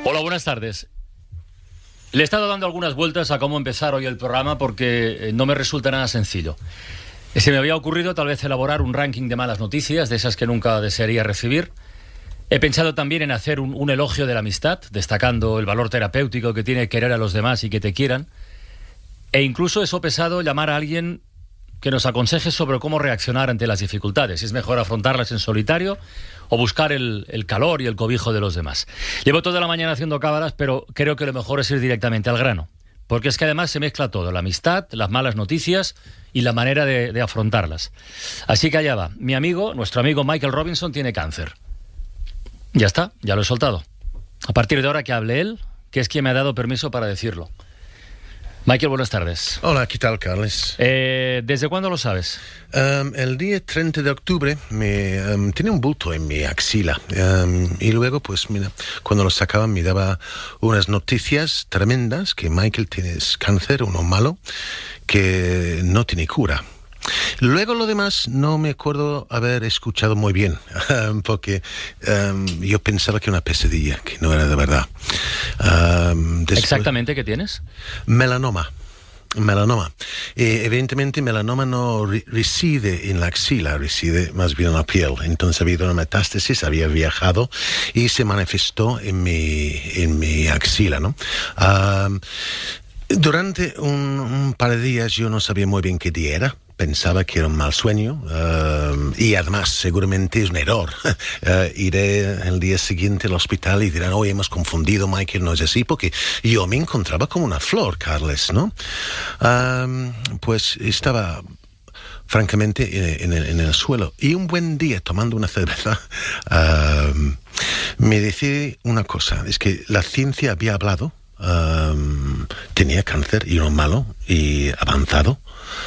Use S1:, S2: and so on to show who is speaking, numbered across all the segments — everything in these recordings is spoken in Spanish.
S1: Hola, buenas tardes. Le he estado dando algunas vueltas a cómo empezar hoy el programa porque no me resulta nada sencillo. Se me había ocurrido tal vez elaborar un ranking de malas noticias, de esas que nunca desearía recibir. He pensado también en hacer un elogio de la amistad, destacando el valor terapéutico que tiene querer a los demás y que te quieran. E incluso he sopesado llamar a alguien que nos aconseje sobre cómo reaccionar ante las dificultades. Si es mejor afrontarlas en solitario o buscar el calor y el cobijo de los demás. Llevo toda la mañana haciendo cábalas, pero creo que lo mejor es ir directamente al grano. Porque es que además se mezcla todo, la amistad, las malas noticias y la manera de afrontarlas. Así que allá va. Nuestro amigo Michael Robinson tiene cáncer. Ya está, ya lo he soltado. A partir de ahora que hable él, que es quien me ha dado permiso para decirlo. Michael, buenas tardes.
S2: Hola, ¿qué tal, Carles?
S1: ¿Desde cuándo lo sabes?
S2: El día 30 de octubre tenía un bulto en mi axila y luego, pues mira, cuando lo sacaban me daba unas noticias tremendas, que Michael tienes cáncer, uno malo, que no tiene cura. Luego lo demás no me acuerdo haber escuchado muy bien, porque yo pensaba que era una pesadilla, que no era de verdad. Después,
S1: ¿exactamente qué tienes?
S2: Melanoma. Evidentemente, melanoma no reside en la axila, reside más bien en la piel. Entonces ha habido una metástasis, había viajado y se manifestó en mi axila, ¿no? Durante un par de días yo no sabía muy bien qué día era. Pensaba que era un mal sueño y además seguramente es un error. Iré el día siguiente al hospital y dirán, hoy hemos confundido, Michael, no es así, porque yo me encontraba como una flor, Carles, ¿no? Pues estaba francamente en el suelo y un buen día tomando una cerveza me decidí una cosa, es que la ciencia había hablado, tenía cáncer y era malo y avanzado.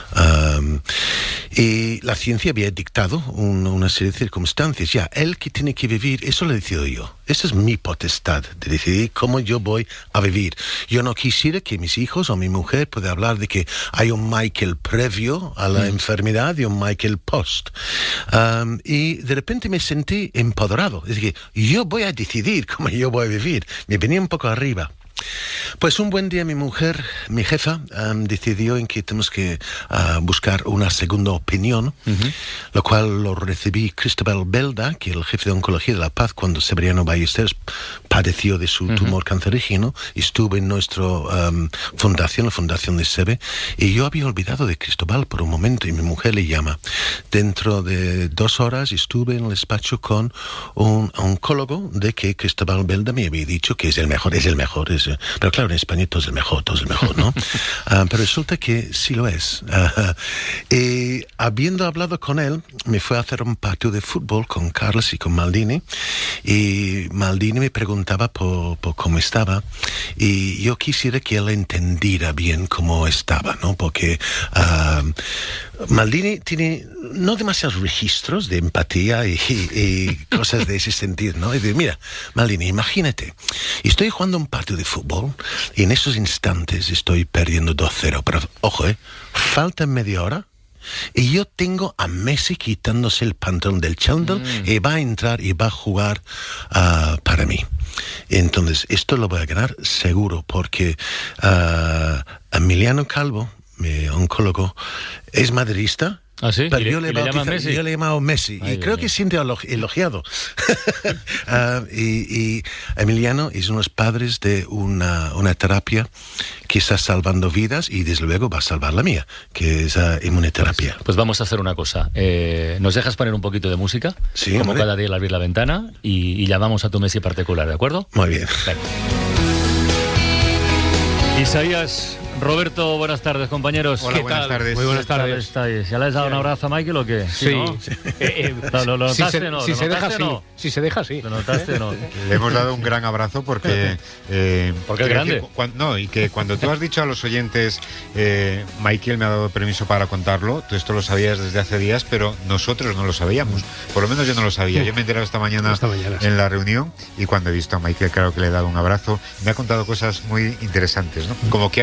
S2: Y la ciencia había dictado una serie de circunstancias. Ya, él que tiene que vivir, eso lo decido yo. Esa es mi potestad, de decidir cómo yo voy a vivir. Yo no quisiera que mis hijos o mi mujer pueda hablar de que hay un Michael previo a la enfermedad y un Michael post. Y de repente me sentí empoderado. Es decir, yo voy a decidir cómo yo voy a vivir. Me venía un poco arriba. Pues un buen día mi jefa, decidió en que tenemos que buscar una segunda opinión, lo cual lo recibí Cristóbal Belda, que es el jefe de oncología de La Paz, cuando Severiano Ballesteros padeció de su tumor cancerígeno. Estuve en nuestra fundación, la fundación de SEBE, y yo había olvidado de Cristóbal por un momento, y mi mujer le llama. Dentro de 2 horas estuve en el despacho con un oncólogo de que Cristóbal Belda me había dicho que es el mejor. Pero claro, en España todo es el mejor, ¿no? Pero resulta que sí lo es. Y habiendo hablado con él, me fue a hacer un partido de fútbol con Carles y con Maldini, y Maldini me preguntaba por cómo estaba, y yo quisiera que él entendiera bien cómo estaba, ¿no? Porque Maldini tiene no demasiados registros de empatía y cosas de ese sentido, ¿no? Y dice, mira, Maldini, imagínate, estoy jugando un partido de fútbol y en esos instantes estoy perdiendo 2-0, pero ojo, falta media hora y yo tengo a Messi quitándose el pantalón del chándal y va a entrar y va a jugar para mí. Entonces, esto lo voy a ganar seguro, porque Emiliano Calvo, mi oncólogo, es madridista.
S1: ¿Ah, sí?
S2: Pero yo le
S1: he
S2: llamado Messi.
S1: Ay,
S2: y creo que siente elogiado. y Emiliano es uno de los padres de una terapia que está salvando vidas y desde luego va a salvar la mía, que es inmunoterapia.
S1: Pues vamos a hacer una cosa. ¿Nos dejas poner un poquito de música?
S2: Sí,
S1: como
S2: hombre.
S1: cada día al abrir la ventana y llamamos a tu Messi particular, ¿de acuerdo?
S2: Muy bien.
S1: Venga. Isaías, Roberto, buenas tardes, compañeros.
S3: Hola,
S1: ¿Qué
S3: buenas
S1: tal?
S3: tardes.
S1: Muy buenas tardes. ¿Estáis? ¿Ya le has dado un abrazo a Michael o qué?
S3: Sí.
S1: ¿no? ¿Lo notaste o no?
S3: Si se deja, sí. Si se deja, sí.
S1: ¿Lo notaste o no?
S3: Le hemos dado un gran abrazo porque...
S1: porque es grande.
S3: Y que cuando tú has dicho a los oyentes, Michael me ha dado permiso para contarlo, tú esto lo sabías desde hace días, pero nosotros no lo sabíamos. Por lo menos yo no lo sabía. Yo me he enterado esta mañana
S4: sí.
S3: en la reunión, y cuando he visto a Michael, claro que le he dado un abrazo. Me ha contado cosas muy interesantes, ¿no? Como que has descubierto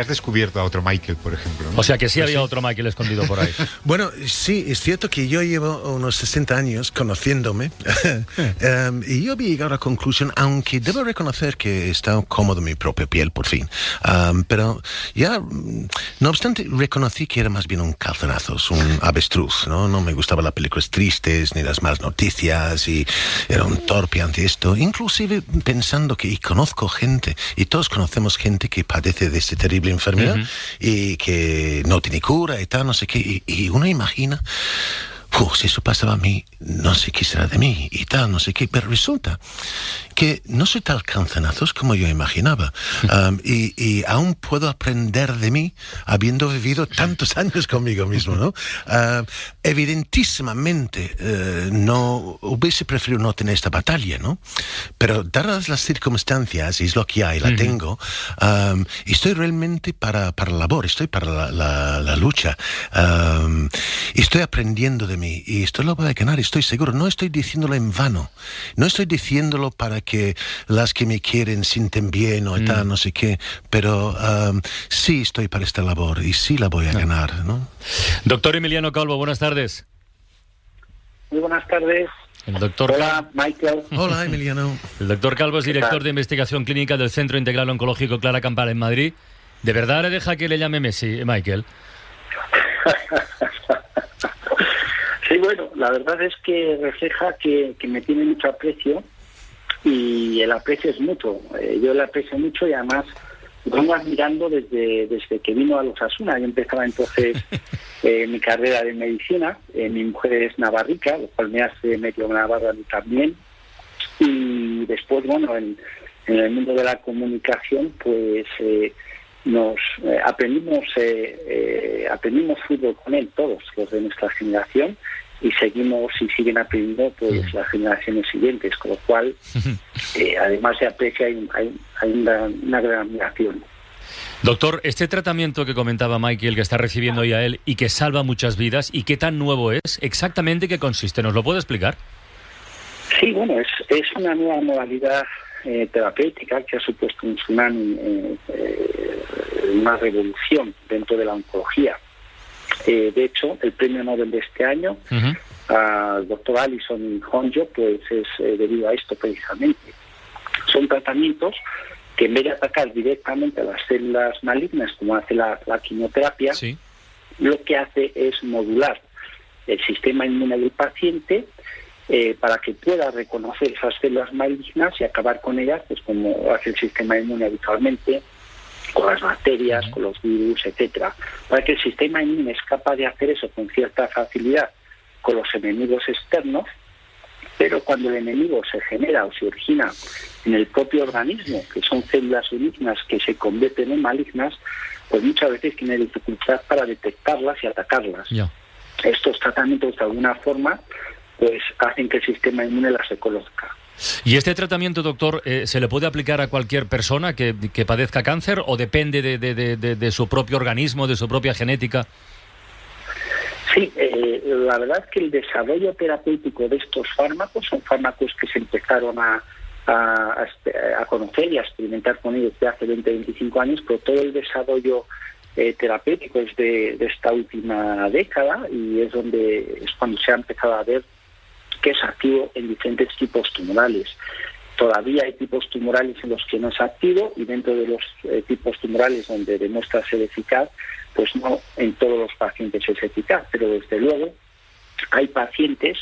S3: descubierto a otro Michael, por ejemplo, ¿no?
S1: O sea que sí había otro Michael escondido por ahí.
S2: Bueno, sí, es cierto que yo llevo unos 60 años conociéndome y yo había llegado a la conclusión, aunque debo reconocer que he estado cómodo en mi propia piel, por fin, pero ya, no obstante, reconocí que era más bien un calzonazos, un avestruz, ¿no? No me gustaban las películas tristes ni las malas noticias y era un torpe ante esto, inclusive pensando que, y conozco gente, y todos conocemos gente que padece de esta terrible enfermedad y que no tiene cura y tal, no sé qué, y uno imagina, si eso pasaba a mí, no sé qué será de mí y tal, no sé qué, pero resulta que no soy tan calzonazos como yo imaginaba, y aún puedo aprender de mí habiendo vivido tantos años conmigo mismo, ¿no? Evidentísimamente no hubiese preferido no tener esta batalla, ¿no? Pero dadas las circunstancias, y es lo que hay, la tengo, estoy realmente para la labor, estoy para la lucha, estoy aprendiendo de mí y esto lo voy a ganar, estoy seguro. No estoy diciéndolo en vano, no estoy diciéndolo para que las que me quieren sienten bien o tal, no sé qué, pero sí estoy para esta labor y sí la voy a ganar, ¿no?
S1: Doctor Emiliano Calvo, buenas tardes.
S4: Muy buenas tardes.
S1: El doctor
S4: Hola, Michael.
S2: Hola, Emiliano.
S1: El doctor Calvo es director de investigación clínica del Centro Integral Oncológico Clara Campana en Madrid. ¿De verdad le deja que le llame Messi, Michael?
S4: Sí, bueno, la verdad es que refleja que me tiene mucho aprecio y el aprecio es mutuo. Yo le aprecio mucho y además lo vengo admirando desde que vino a los Osasuna. Yo empezaba entonces mi carrera de medicina. Mi mujer es navarrica, lo cual me hace medio navarra a mí también. Y después, bueno, en el mundo de la comunicación, pues nos aprendimos fútbol con él, todos los de nuestra generación, y seguimos y siguen aprendiendo pues las generaciones siguientes, con lo cual además se aprecia, hay una gran admiración.
S1: Doctor, este tratamiento que comentaba Michael, que está recibiendo ya él y que salva muchas vidas, ¿y qué tan nuevo es? ¿Exactamente qué consiste? ¿Nos lo puede explicar?
S4: Sí, bueno, es una nueva modalidad terapéutica que ha supuesto un tsunami, una revolución dentro de la oncología. De hecho, el premio Nobel de este año al doctor Alison Honjo pues es debido a esto precisamente. Son tratamientos que en vez de atacar directamente a las células malignas como hace la quimioterapia,
S1: sí,
S4: lo que hace es modular el sistema inmune del paciente para que pueda reconocer esas células malignas y acabar con ellas, pues como hace el sistema inmune habitualmente, con las bacterias, con los virus, etcétera, para que el sistema inmune es capaz de hacer eso con cierta facilidad con los enemigos externos, pero cuando el enemigo se genera o se origina en el propio organismo, que son células benignas que se convierten en malignas, pues muchas veces tiene dificultad para detectarlas y atacarlas.
S1: Yeah.
S4: Estos tratamientos de alguna forma pues hacen que el sistema inmune las reconozca.
S1: ¿Y este tratamiento, doctor, se le puede aplicar a cualquier persona que padezca cáncer o depende de su propio organismo, de su propia genética?
S4: Sí, la verdad es que el desarrollo terapéutico de estos fármacos son fármacos que se empezaron a conocer y a experimentar con ellos desde hace 20-25 años, pero todo el desarrollo terapéutico es de esta última década y es cuando se ha empezado a ver que es activo en diferentes tipos tumorales. Todavía hay tipos tumorales en los que no es activo y dentro de los tipos tumorales donde demuestra ser eficaz, pues no en todos los pacientes es eficaz, pero desde luego hay pacientes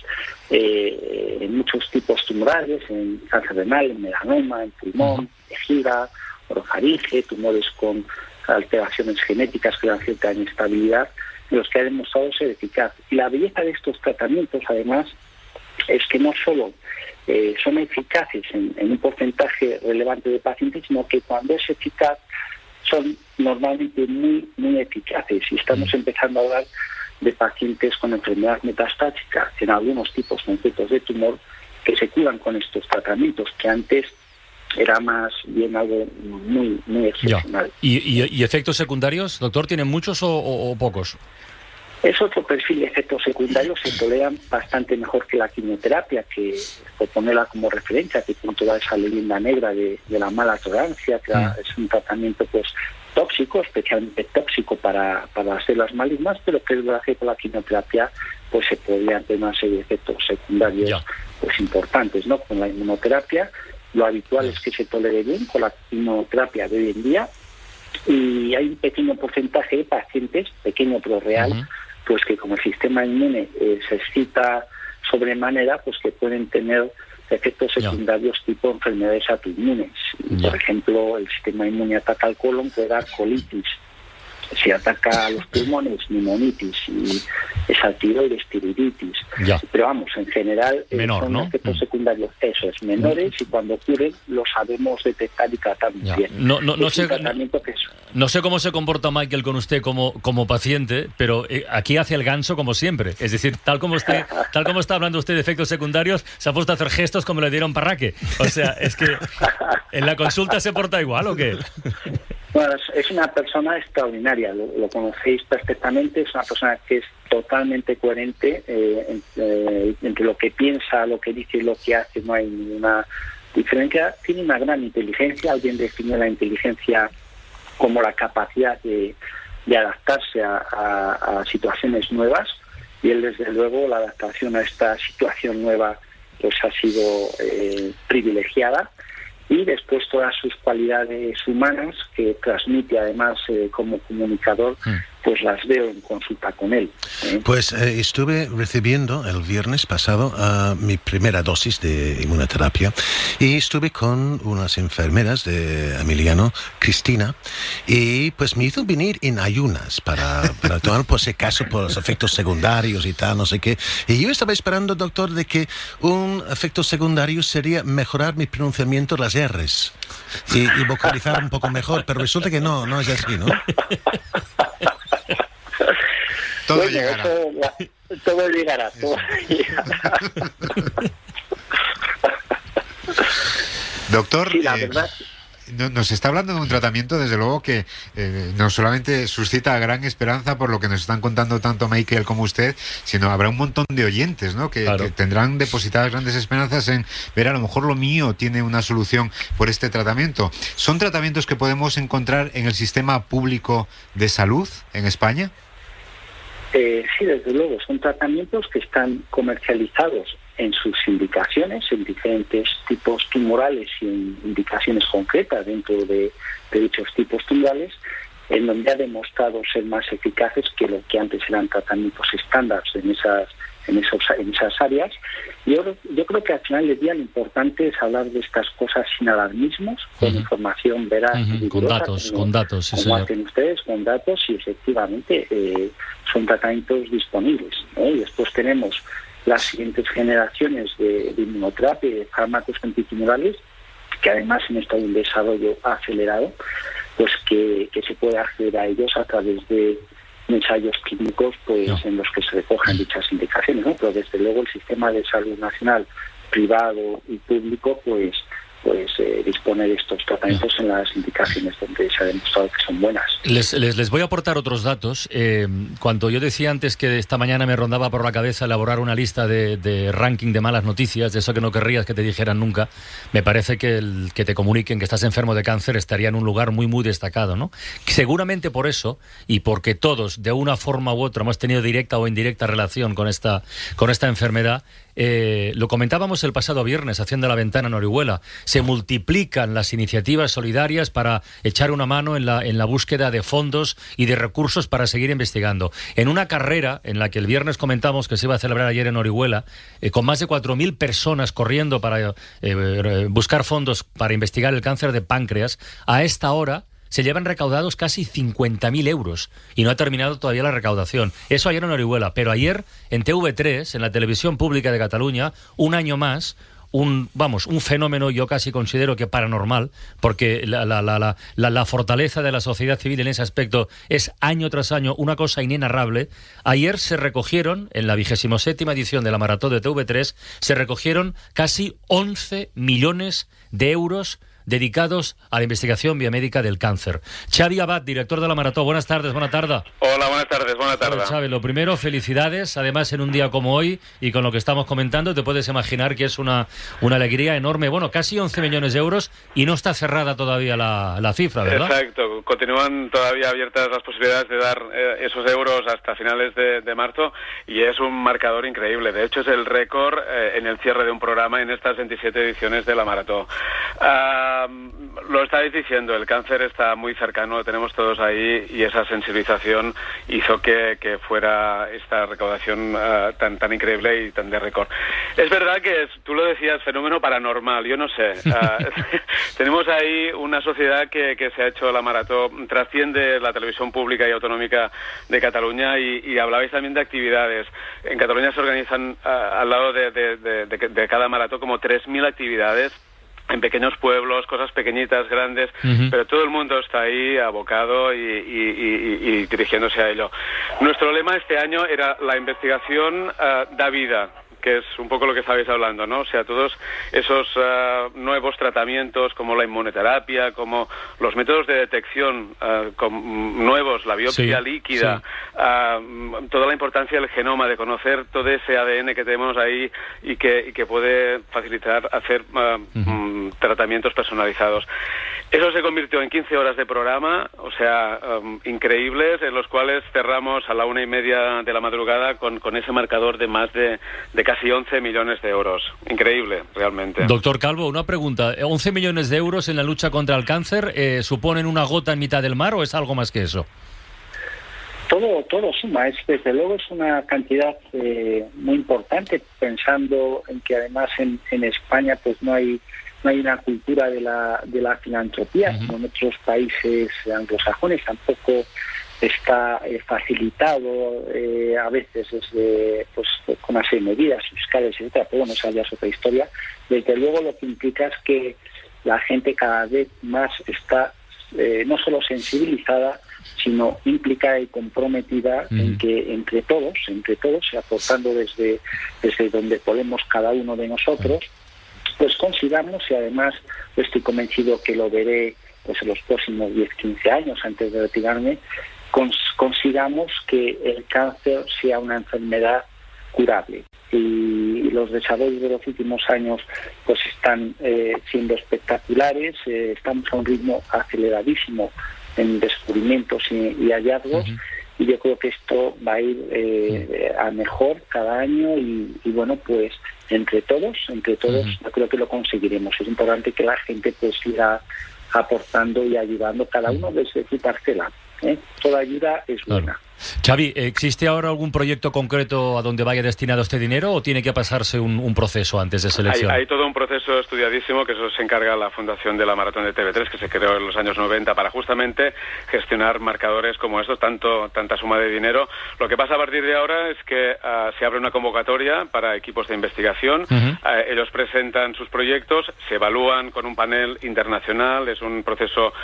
S4: en muchos tipos tumorales, en cáncer renal, en melanoma, en pulmón, vejiga, orofaringe, tumores con alteraciones genéticas que dan cierta inestabilidad, en los que ha demostrado ser eficaz. Y la belleza de estos tratamientos, además, es que no solo son eficaces en un porcentaje relevante de pacientes, sino que cuando es eficaz son normalmente muy, muy eficaces. Y estamos empezando a hablar de pacientes con enfermedad metastática en algunos tipos concretos de tumor que se curan con estos tratamientos, que antes era más bien algo muy, muy excepcional.
S1: ¿Y efectos secundarios, doctor, tienen muchos o pocos?
S4: Es otro perfil de efectos secundarios, se toleran bastante mejor que la quimioterapia, que, por ponerla como referencia, que tiene toda esa leyenda negra de la mala tolerancia, que es un tratamiento pues tóxico, especialmente tóxico para las células malignas, pero que es verdad que con la quimioterapia pues se podrían tener una serie de efectos secundarios pues importantes, ¿no? Con la inmunoterapia lo habitual es que se tolere bien, con la quimioterapia de hoy en día, y hay un pequeño porcentaje de pacientes, pequeño pero real, pues que como el sistema inmune se excita sobremanera, pues que pueden tener efectos secundarios tipo enfermedades autoinmunes. Por ejemplo, el sistema inmune ataca al colon, puede dar colitis. Si ataca a los pulmones, pneumonitis, y esa tiroides, tiroiditis. Pero vamos, en general son efectos secundarios, eso es, menores, y cuando ocurren lo sabemos detectar y tratar muy bien.
S1: No sé cómo se comporta Michael con usted como paciente, pero aquí hace el ganso como siempre. Es decir, tal como está hablando usted de efectos secundarios, se ha puesto a hacer gestos como le dieron Parraque. O sea, es que en la consulta se porta igual, ¿o qué?
S4: Bueno, es una persona extraordinaria, lo conocéis perfectamente, es una persona que es totalmente coherente entre lo que piensa, lo que dice y lo que hace, no hay ninguna diferencia. Tiene una gran inteligencia, alguien definió la inteligencia como la capacidad de adaptarse a situaciones nuevas, y él desde luego la adaptación a esta situación nueva pues ha sido privilegiada. Y después todas sus cualidades humanas que transmite además como comunicador, pues las veo en consulta con él.
S2: Pues estuve recibiendo el viernes pasado mi primera dosis de inmunoterapia, y estuve con unas enfermeras de Emiliano, Cristina, y pues me hizo venir en ayunas para tomar por si acaso por los efectos secundarios y tal, no sé qué. Y yo estaba esperando, doctor, de que un efecto secundario sería mejorar mi pronunciamiento de las R's y vocalizar un poco mejor, pero resulta que no es así, ¿no?
S3: Todo llegará.
S4: Todo llegará.
S3: Doctor,
S4: sí, la verdad.
S3: Nos está hablando de un tratamiento, desde luego, que no solamente suscita gran esperanza por lo que nos están contando tanto Michael como usted, sino habrá un montón de oyentes, ¿no? Que tendrán depositadas grandes esperanzas en ver, a lo mejor lo mío tiene una solución por este tratamiento. ¿Son tratamientos que podemos encontrar en el sistema público de salud en España?
S4: Sí, desde luego, son tratamientos que están comercializados en sus indicaciones, en diferentes tipos tumorales y en indicaciones concretas dentro de dichos tipos tumorales, en donde ha demostrado ser más eficaces que lo que antes eran tratamientos estándar en esas áreas. Yo creo que al final del día lo importante es hablar de estas cosas sin alarmismos, con información veraz y rigurosa,
S1: con datos, sí,
S4: como hacen ustedes, con datos, y efectivamente son tratamientos disponibles, ¿no? Y después tenemos las siguientes generaciones de inmunoterapia y de fármacos antitumorales, que además en esto hay un desarrollo acelerado, pues que se puede acceder a ellos a través de ensayos clínicos en los que se recojan dichas indicaciones, ¿no? Pero desde luego el sistema de salud nacional, privado y público, pues dispone de estos tratamientos en las indicaciones donde se ha demostrado que son buenas.
S1: Les voy a aportar otros datos. Cuando yo decía antes que esta mañana me rondaba por la cabeza elaborar una lista de ranking de malas noticias, de eso que no querrías que te dijeran nunca, me parece que el que te comuniquen que estás enfermo de cáncer estaría en un lugar muy, muy destacado, ¿no? Seguramente por eso, y porque todos, de una forma u otra, hemos tenido directa o indirecta relación con esta enfermedad. Lo comentábamos el pasado viernes haciendo la ventana en Orihuela. Se multiplican las iniciativas solidarias para echar una mano en la búsqueda de fondos y de recursos para seguir investigando. En una carrera en la que el viernes comentamos que se iba a celebrar ayer en Orihuela, con más de 4.000 personas corriendo para buscar fondos para investigar el cáncer de páncreas, a esta hora se llevan recaudados casi 50.000 euros y no ha terminado todavía la recaudación. Eso ayer en Orihuela, pero ayer en TV3, en la televisión pública de Cataluña, un año más, un fenómeno, yo casi considero que paranormal, porque la fortaleza de la sociedad civil en ese aspecto es año tras año una cosa inenarrable. Ayer se recogieron, en la 27ª edición de la Maratón de TV3, se recogieron casi 11 millones de euros dedicados a la investigación biomédica del cáncer. Xavi Abad, director de la Marató. Buenas tardes, buena tarde.
S5: Hola, buenas tardes, buena tarde.
S1: Xavi, lo primero, felicidades. Además, en un día como hoy y con lo que estamos comentando, te puedes imaginar que es una alegría enorme. Bueno, casi 11 millones de euros y no está cerrada todavía la cifra, ¿verdad?
S5: Exacto, continúan todavía abiertas las posibilidades de dar esos euros hasta finales de marzo y es un marcador increíble. De hecho, es el récord en el cierre de un programa en estas 27 ediciones de la Marató. Lo estáis diciendo, el cáncer está muy cercano, lo tenemos todos ahí y esa sensibilización hizo que fuera esta recaudación tan increíble y tan de récord. Es verdad que tú lo decías, fenómeno paranormal, yo no sé. Tenemos ahí una sociedad que se ha hecho la Marató, trasciende la televisión pública y autonómica de Cataluña y hablabais también de actividades. En Cataluña se organizan al lado de cada Marató como 3.000 actividades en pequeños pueblos, cosas pequeñitas, grandes, pero todo el mundo está ahí abocado y dirigiéndose a ello. Nuestro lema este año era la investigación da vida, que es un poco lo que estabais hablando, ¿no? O sea, todos esos nuevos tratamientos como la inmunoterapia, como los métodos de detección nuevos, la biopsia líquida, toda la importancia del genoma, de conocer todo ese ADN que tenemos ahí y que puede facilitar hacer tratamientos personalizados. Eso se convirtió en 15 horas de programa, o sea, increíbles, en los cuales cerramos a la 1:30 de la madrugada con ese marcador de más de casi 11 millones de euros. Increíble, realmente.
S1: Doctor Calvo, una pregunta. ¿11 millones de euros en la lucha contra el cáncer suponen una gota en mitad del mar o es algo más que eso?
S4: Todo suma. Desde luego es una cantidad muy importante, pensando en que además en España pues no hay una cultura de la filantropía, como en otros países anglosajones. Tampoco está facilitado a veces desde con una serie de medidas fiscales, etcétera, pero bueno, esa ya es otra historia. Desde luego lo que implica es que la gente cada vez más está no solo sensibilizada, sino implicada y comprometida en que entre todos, aportando desde donde podemos cada uno de nosotros, pues consigamos, y además estoy convencido que lo veré pues en los próximos 10-15 años antes de retirarme, consigamos que el cáncer sea una enfermedad curable. Y los desarrollos de los últimos años pues están siendo espectaculares, estamos a un ritmo aceleradísimo en descubrimientos y hallazgos, y yo creo que esto va a ir a mejor cada año y bueno, pues entre todos yo creo que lo conseguiremos. Es importante que la gente pues siga aportando y ayudando cada uno desde su parcela. Toda ayuda es buena.
S1: Xavi, ¿existe ahora algún proyecto concreto a donde vaya destinado este dinero o tiene que pasarse un proceso antes de selección?
S5: Hay todo un proceso estudiadísimo, que eso se encarga la Fundación de la Maratón de TV3, que se creó en los años 90 para justamente gestionar marcadores como estos, tanta suma de dinero. Lo que pasa a partir de ahora es que se abre una convocatoria para equipos de investigación. Ellos presentan sus proyectos, se evalúan con un panel internacional, es un proceso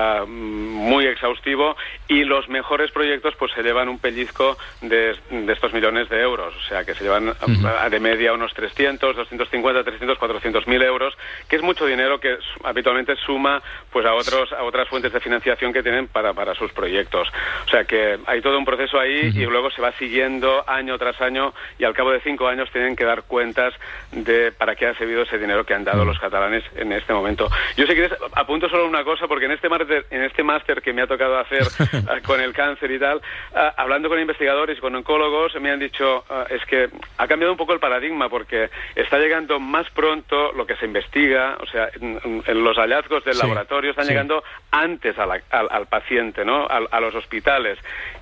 S5: muy exhaustivo, y los mejores proyectos pues se llevan un pellizco de estos millones de euros, o sea que se llevan de media unos 300, 250, 300, 400.000 euros, que es mucho dinero que habitualmente suma pues a otras fuentes de financiación que tienen para sus proyectos. O sea que hay todo un proceso ahí y luego se va siguiendo año tras año, y al cabo de 5 años tienen que dar cuentas de para qué ha servido ese dinero que han dado los catalanes en este momento. Yo, si quieres, apunto solo una cosa, porque en este máster que me ha tocado hacer con el cáncer y tal, hablando con investigadores y con oncólogos, me han dicho es que ha cambiado un poco el paradigma, porque está llegando más pronto lo que se investiga, o sea, en los hallazgos del laboratorio están llegando antes al paciente, ¿no? A los hospitales.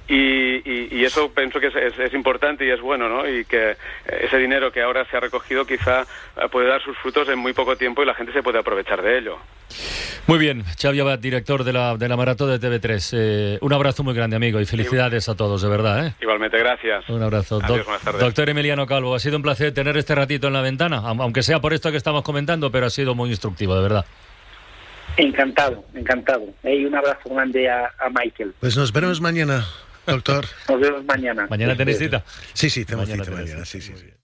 S5: Y eso pienso que es importante y es bueno, ¿no? Y que ese dinero que ahora se ha recogido quizá puede dar sus frutos en muy poco tiempo y la gente se puede aprovechar de ello.
S1: Muy bien, Xavi Abad, director de la Marató de TV3. Un abrazo muy grande, amigo, y felicidades a todos, de verdad.
S5: Igualmente, gracias.
S1: Un abrazo.
S5: Adiós, buenas tardes.
S1: Doctor Emiliano Calvo, ha sido un placer tener este ratito en la ventana, aunque sea por esto que estamos comentando, pero ha sido muy instructivo, de verdad.
S4: Encantado. Y un abrazo grande a Michael.
S2: Pues nos veremos mañana, doctor.
S4: Nos vemos mañana.
S1: ¿Mañana tenéis cita?
S2: Sí, tenemos cita mañana. Sí.